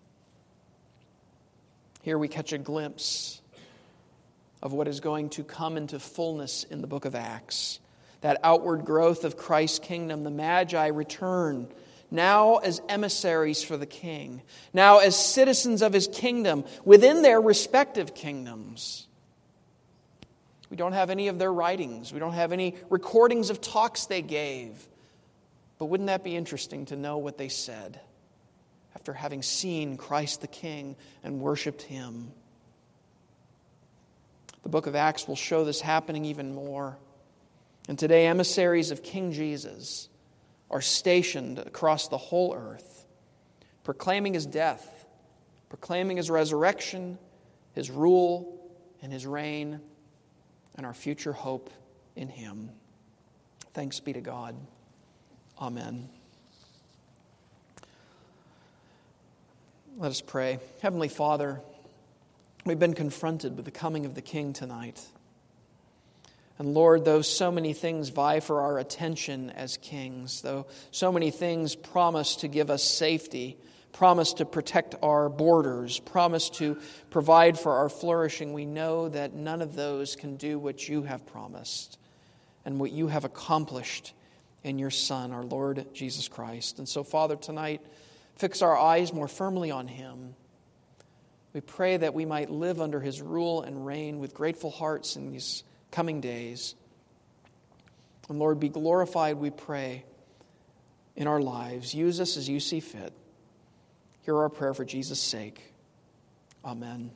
[SPEAKER 2] Here we catch a glimpse of what is going to come into fullness in the book of Acts. That outward growth of Christ's kingdom. The Magi return, now as emissaries for the King, now as citizens of His kingdom within their respective kingdoms. We don't have any of their writings. We don't have any recordings of talks they gave. But wouldn't that be interesting to know what they said after having seen Christ the King and worshiped Him? The book of Acts will show this happening even more. And today, emissaries of King Jesus are stationed across the whole earth, proclaiming His death, proclaiming His resurrection, His rule, and His reign, and our future hope in Him. Thanks be to God. Amen. Let us pray. Heavenly Father, we've been confronted with the coming of the King tonight. And Lord, though so many things vie for our attention as kings, though so many things promise to give us safety, promise to protect our borders, promise to provide for our flourishing, we know that none of those can do what You have promised and what You have accomplished in Your Son, our Lord Jesus Christ. And so, Father, tonight, fix our eyes more firmly on Him. We pray that we might live under His rule and reign with grateful hearts in these coming days. And Lord, be glorified, we pray, in our lives. Use us as You see fit. Hear our prayer for Jesus' sake. Amen.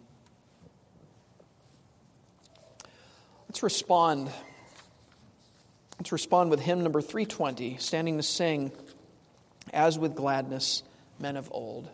[SPEAKER 2] Let's respond. Let's respond with hymn number three twenty, standing to sing, As with Gladness, Men of Old.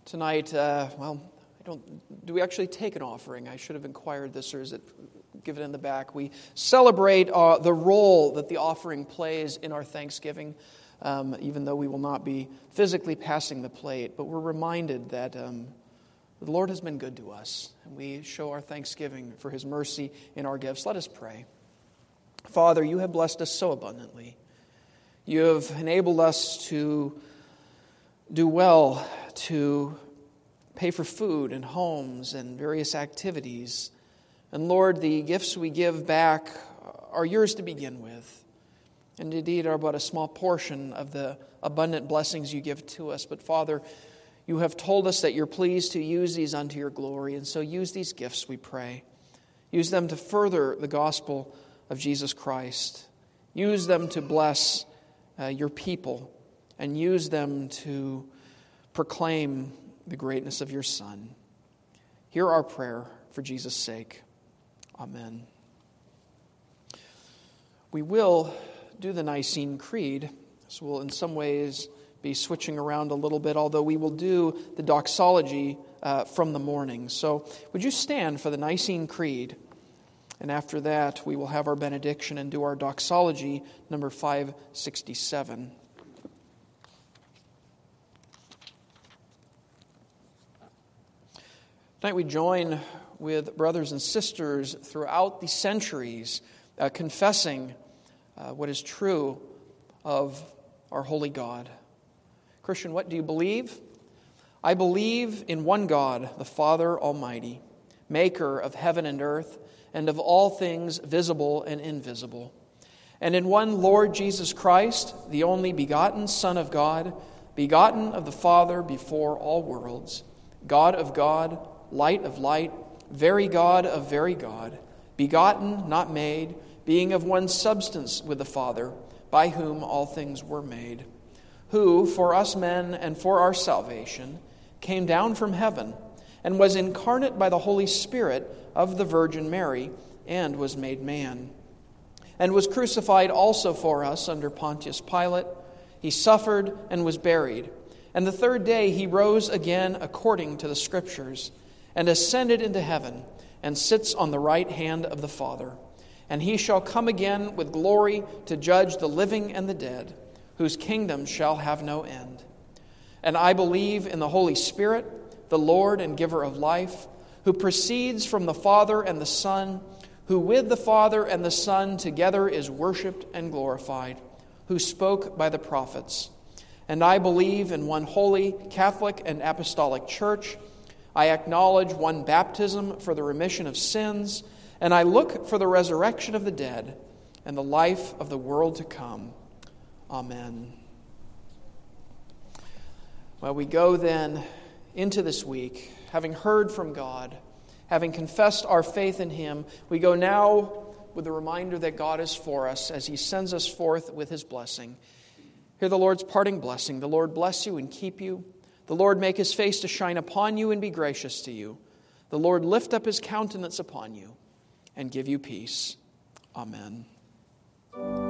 [SPEAKER 2] tonight, uh, well, I don't, do we actually take an offering? I should have inquired this, or is it given in the back? We celebrate uh, the role that the offering plays in our Thanksgiving, um, even though we will not be physically passing the plate. But we're reminded that um, the Lord has been good to us, and we show our thanksgiving for His mercy in our gifts. Let us pray. Father, You have blessed us so abundantly. You have enabled us to do well, to pay for food and homes and various activities. And Lord, the gifts we give back are Yours to begin with, and indeed are but a small portion of the abundant blessings You give to us. But Father, You have told us that You're pleased to use these unto Your glory, and so use these gifts, we pray. Use them to further the gospel of Jesus Christ. Use them to bless uh, Your people, and use them to proclaim the greatness of Your Son. Hear our prayer for Jesus' sake. Amen. We will do the Nicene Creed, so we'll in some ways be switching around a little bit, although we will do the doxology uh, from the morning. So would you stand for the Nicene Creed? And after that, we will have our benediction and do our doxology, number five sixty-seven. Tonight we join with brothers and sisters throughout the centuries uh, confessing uh, what is true of our holy God. Christian, what do you believe? I believe in one God, the Father Almighty, maker of heaven and earth, and of all things visible and invisible, and in one Lord Jesus Christ, the only begotten Son of God, begotten of the Father before all worlds, God of God, light of light, very God of very God, begotten, not made, being of one substance with the Father, by whom all things were made, who, for us men and for our salvation, came down from heaven, and was incarnate by the Holy Spirit of the Virgin Mary, and was made man, and was crucified also for us under Pontius Pilate. He suffered and was buried, and the third day He rose again according to the Scriptures, and ascended into heaven, and sits on the right hand of the Father. And He shall come again with glory to judge the living and the dead, whose kingdom shall have no end. And I believe in the Holy Spirit, the Lord and giver of life, who proceeds from the Father and the Son, who with the Father and the Son together is worshipped and glorified, who spoke by the prophets. And I believe in one holy, Catholic, and Apostolic Church. I acknowledge one baptism for the remission of sins, and I look for the resurrection of the dead and the life of the world to come. Amen. Well, we go then into this week, having heard from God, having confessed our faith in Him. We go now with the reminder that God is for us as He sends us forth with His blessing. Hear the Lord's parting blessing. The Lord bless you and keep you. The Lord make His face to shine upon you and be gracious to you. The Lord lift up His countenance upon you and give you peace. Amen.